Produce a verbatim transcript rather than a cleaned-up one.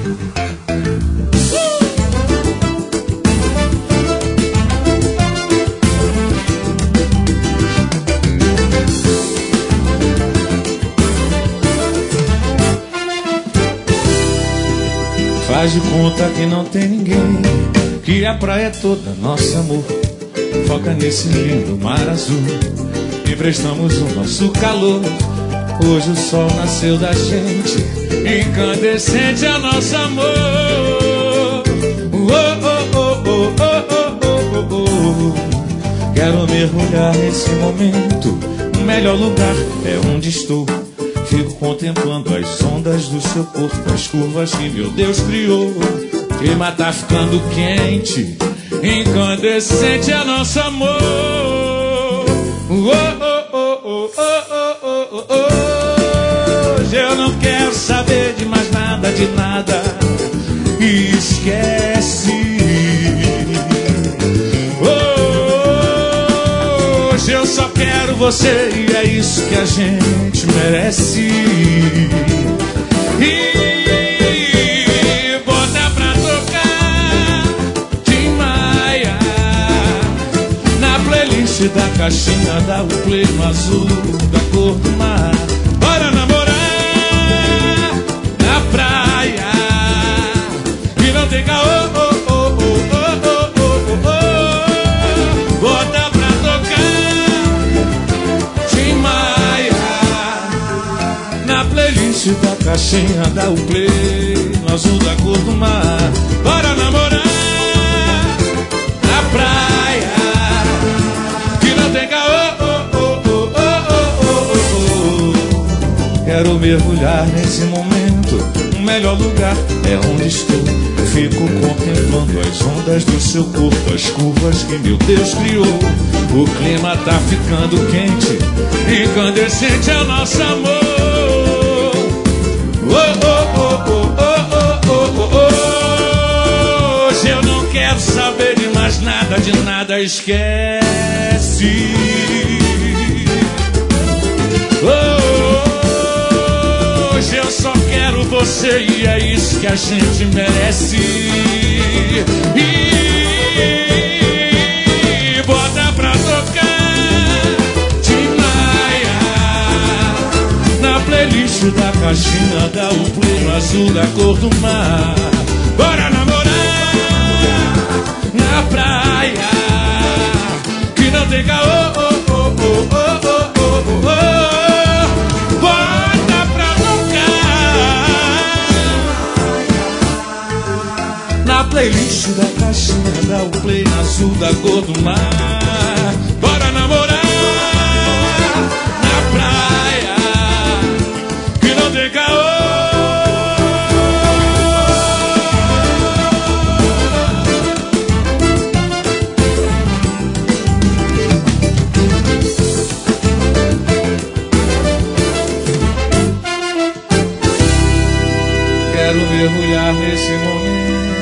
Faz de conta que não tem ninguém, que a praia é toda nosso amor. Foca nesse lindo mar azul, emprestamos o nosso calor. Hoje o sol nasceu da gente, incandescente é nosso amor. Oh, oh, oh, oh, oh, oh, oh, oh. Quero mergulhar nesse momento, o melhor lugar é onde estou. Fico contemplando as ondas do seu corpo, as curvas que meu Deus criou. O clima tá ficando quente, incandescente é nosso amor. Oh, oh, oh, oh, oh, oh, oh. Hoje eu não quero saber de mais nada, de nada. Esquece. Hoje eu só quero você e é isso que a gente merece. E bota pra tocar Tim Maia na playlist da caixinha, dá o play no azul da cor do mar. Bora namorar na praia e não tem caô. Oh, oh, oh, oh, oh, oh, oh. Bota pra playlist da caixinha, dá o play no azul da cor do mar. Bora namorar na praia que não tem caô. Oh, oh, oh, oh, oh, oh, oh. Quero mergulhar nesse momento, o melhor lugar é onde estou. Fico contemplando as ondas do seu corpo, as curvas que meu Deus criou. O clima tá ficando quente, incandescente é o nosso amor. Oh, oh, oh, oh, oh, oh, oh, oh. Hoje eu não quero saber de mais nada, de nada, esquece. Oh, oh, hoje eu só quero você e é isso que a gente merece. E bota pra tocar Tim Maia na playlist da caixinha, dá o play no azul da cor do mar. Bora namorar na praia que não tem caô. Oh, oh, oh, oh, oh, oh, oh. Bota pra tocar na playlist da caixinha, dá o play no azul da cor do mar. Bora namorar na praia que não tem caô. Quero mergulhar nesse momento,